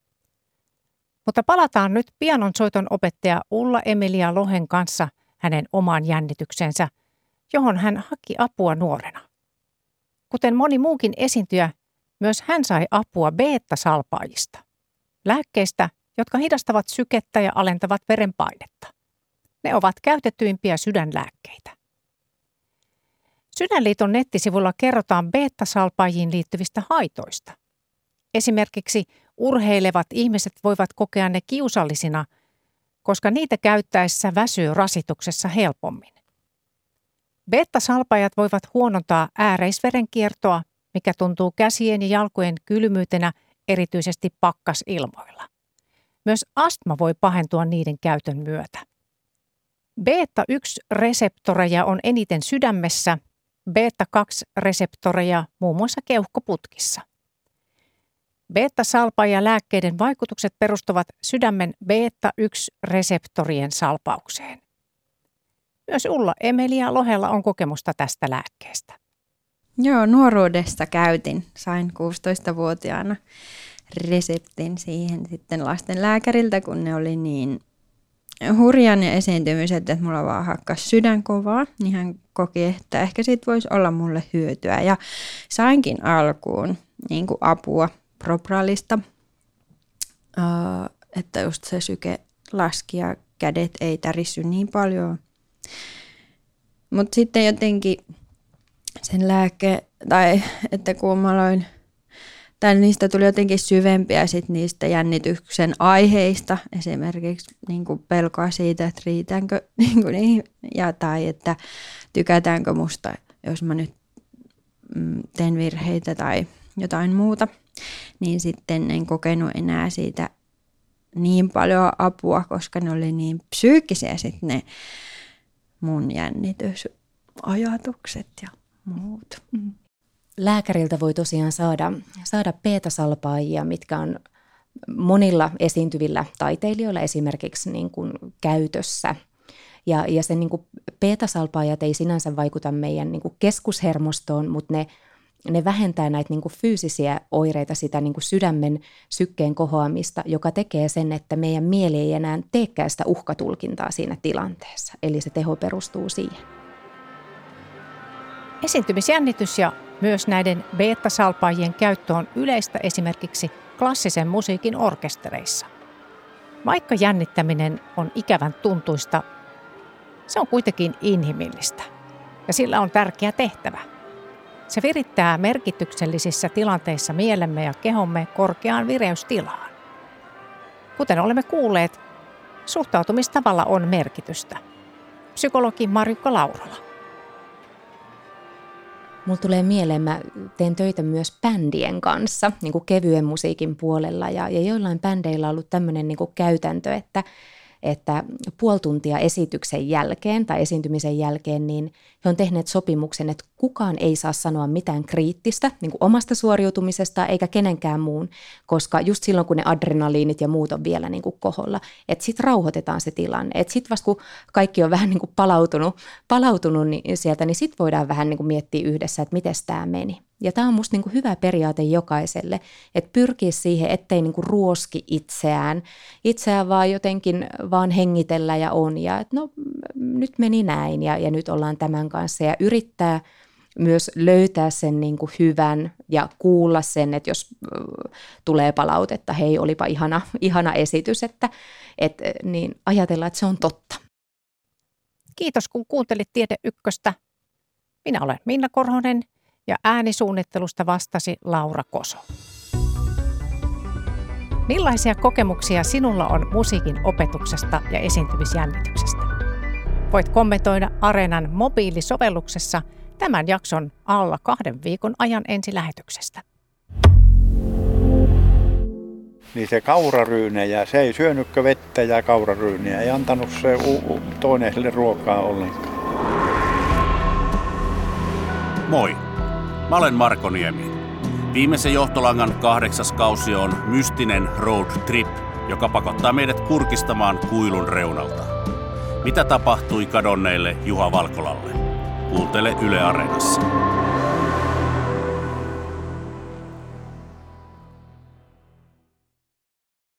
Mutta palataan nyt pianonsoiton opettaja Ulla-Emilia Lohen kanssa hänen omaan jännityksensä, johon hän haki apua nuorena. Kuten moni muukin esiintyjä, myös hän sai apua beettasalpaajista, lääkkeistä, jotka hidastavat sykettä ja alentavat verenpainetta. Ne ovat käytettyimpiä sydänlääkkeitä. Sydänliiton nettisivulla kerrotaan beettasalpaajiin liittyvistä haitoista. Esimerkiksi urheilevat ihmiset voivat kokea ne kiusallisina, koska niitä käyttäessä väsyy rasituksessa helpommin. Beettasalpaajat voivat huonontaa ääreisverenkiertoa, mikä tuntuu käsien ja jalkojen kylmyytenä erityisesti pakkasilmoilla. Myös astma voi pahentua niiden käytön myötä. beetta yksi -reseptoreja on eniten sydämessä, beetta kaksi -reseptoreja muun muassa keuhkoputkissa. Beetta-salpaajalääkkeiden vaikutukset perustuvat sydämen beetta yksi -reseptorien salpaukseen. Myös Ulla-Emilia Lohella on kokemusta tästä lääkkeestä. Joo, nuoruudessa käytin. Sain kuusitoistavuotiaana reseptin siihen sitten lastenlääkäriltä, kun ne oli niin hurjan ja esiintymiset, että mulla vaan hakkas sydän kovaa, niin hän koki, että ehkä siitä voisi olla mulle hyötyä. Ja sainkin alkuun niin kuin apua Propralista, että just se syke laski ja kädet ei tärissy niin paljon. Mutta sitten jotenkin sen lääke, tai että kun mä aloin, tai niistä tuli jotenkin syvempiä sit niistä jännityksen aiheista, esimerkiksi niin kuin pelkoa siitä, että riitänkö, niin kuin niin, ja, tai että tykätäänkö musta, jos mä nyt mm, teen virheitä tai jotain muuta, niin sitten en kokenut enää siitä niin paljon apua, koska ne oli niin psyykkisiä sitten ne mun jännitysajatukset ja muut. Mm. Lääkäriltä voi tosiaan saada, saada beetasalpaajia, mitkä on monilla esiintyvillä taiteilijoilla esimerkiksi niin kuin käytössä. Ja, ja se niin kuin beetasalpaajat ei sinänsä vaikuta meidän niin kuin keskushermostoon, mutta ne, ne vähentää näitä niin kuin fyysisiä oireita, sitä niin kuin sydämen sykkeen kohoamista, joka tekee sen, että meidän mieli ei enää teekään sitä uhkatulkintaa siinä tilanteessa. Eli se teho perustuu siihen. Esiintymisjännitys ja myös näiden beetasalpaajien käyttö on yleistä esimerkiksi klassisen musiikin orkestereissa. Vaikka jännittäminen on ikävän tuntuista, se on kuitenkin inhimillistä ja sillä on tärkeä tehtävä. Se virittää merkityksellisissä tilanteissa mielemme ja kehomme korkeaan vireystilaan. Kuten olemme kuulleet, suhtautumistavalla on merkitystä. Psykologi Marjukka Laurola. Mulla tulee mieleen, mä teen töitä myös bändien kanssa, niin kuin kevyen musiikin puolella, ja, ja joillain bändeillä on ollut tämmöinen niin kuin käytäntö, että, että puoli tuntia esityksen jälkeen tai esiintymisen jälkeen, niin he on tehneet sopimuksen, että kukaan ei saa sanoa mitään kriittistä niin kuin omasta suoriutumisesta eikä kenenkään muun, koska just silloin, kun ne adrenaliinit ja muut on vielä niin kuin koholla, että sitten rauhoitetaan se tilanne. Että sitten vasta kun kaikki on vähän niin kuin palautunut, palautunut niin sieltä, niin sitten voidaan vähän niin kuin miettiä yhdessä, että miten tämä meni. Ja tämä on musta niin kuin hyvä periaate jokaiselle, että pyrkii siihen, ettei niin kuin ruoski itseään, itseään vaan jotenkin vaan hengitellä ja on. Ja että no nyt meni näin ja, ja nyt ollaan tämän kanssa ja yrittää myös löytää sen niin kuin hyvän ja kuulla sen, että jos tulee palautetta, hei olipa ihana, ihana esitys, että, että niin ajatella, että se on totta. Kiitos kun kuuntelit Tiede Ykköstä. Minä olen Minna Korhonen ja äänisuunnittelusta vastasi Laura Koso. Millaisia kokemuksia sinulla on musiikin opetuksesta ja esiintymisjännityksestä? Voit kommentoida Areenan mobiilisovelluksessa tämän jakson alla kahden viikon ajan ensilähetyksestä. Niin se kauraryynejä, se ei syönytkö vettä ja kauraryynejä, ei antanut se u- u- toinen sille ruokaa ollenkaan. Moi, mä olen Marko Niemi. Viimeisen johtolangan kahdeksas kausi on mystinen road trip, joka pakottaa meidät kurkistamaan kuilun reunalta. Mitä tapahtui kadonneille Juha Valkolalle? Kuuntele Yle Areenassa.